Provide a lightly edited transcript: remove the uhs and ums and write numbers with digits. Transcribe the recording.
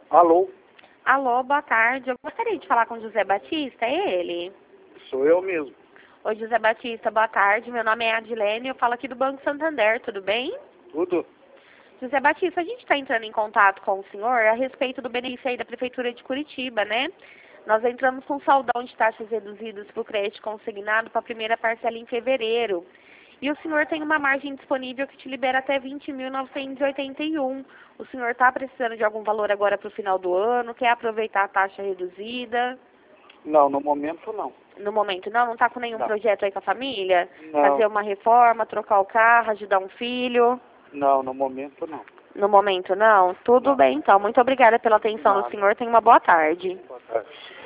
Alô, Alô, boa tarde. Eu gostaria de falar com o José Batista, é ele? sou eu mesmo. Oi, José Batista, boa tarde. Meu nome é Adilene, eu falo aqui do Banco Santander, tudo bem? Tudo? José Batista, a gente está entrando em contato com o senhor a respeito do benefício aí da Prefeitura de Curitiba, né? Nós entramos com saldão de taxas reduzidas para o crédito consignado para a primeira parcela em fevereiro. E o senhor tem uma margem disponível que te libera até 20.981. O senhor está precisando de algum valor agora para o final do ano? Quer aproveitar a taxa reduzida? Não, no momento não. No momento não está com nenhum Não. projeto aí com a família? Não. Fazer uma reforma, trocar o carro, ajudar um filho? Não, no momento não. No momento não? Tudo Não. bem então. Muito obrigada pela atenção do Nada. senhor. Tenha uma boa tarde. Boa tarde.